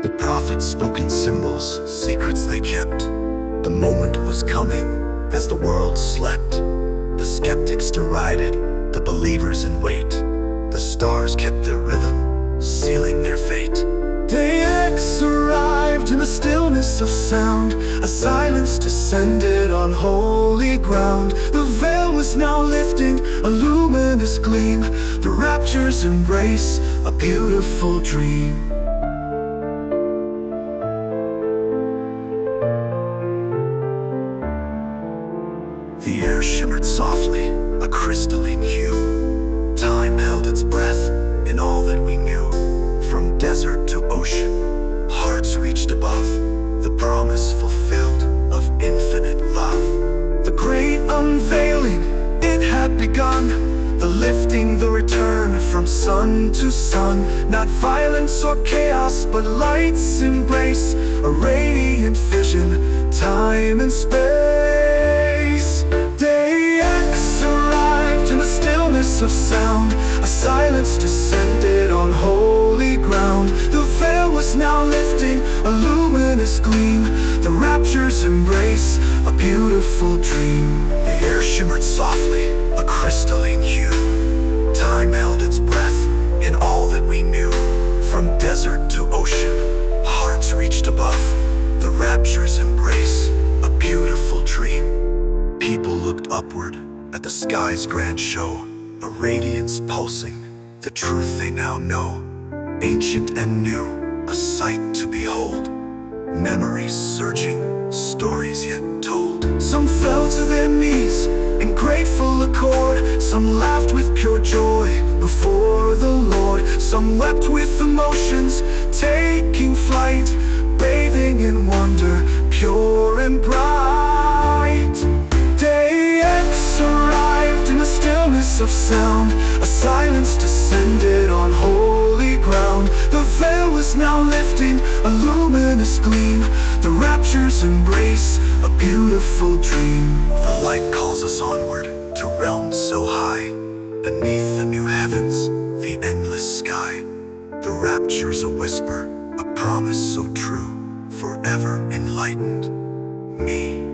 The prophets spoke in symbols, secrets they kept. The moment was coming as the world slept. The skeptics derided, the believers in wait. The stars kept their rhythm, sealing their fate. Day X arrived in the stillness of sound. A silence descended on holy ground. The veil was now lifting, a luminous gleam. The rapture's embrace, a beautiful dream. The air shimmered softly, a crystalline hue. Time held its breath in all that we knew. From desert to ocean, hearts reached above. The promise fulfilled of infinite love. The great unveiling, it had begun. The lifting, the return from sun to sun. Not violence or chaos, but light's embrace. A radiant vision, time and space. Day X arrived in the stillness of sound. A silence descended on holy ground. The veil was now lifting, a luminous gleam. The rapture's embrace, a beautiful dream. The air shimmered softly, a crystalline hue. Time held its breath in all that we knew. From desert to ocean, hearts reached above. The rapture's embrace, a beautiful dream. People looked upward at the sky's grand show. A radiance pulsing, the truth they now know. Ancient and new, a sight to behold. Memories surging, stories yet told. Some fell to their knees in grateful accord. Some laughed with pure joy before the Lord. Some wept with emotions, taking flight, bathing in wonder, pure and bright. Day X arrived in the stillness of sound. A silence descended on holy ground. The veil was now lifting, a luminous gleam. The rapture's embrace, a beautiful dream. The light calls us onward to realms so high. Beneath the new heavens, the endless sky. The rapture's a whisper, a promise so true. Forever enlightened, me.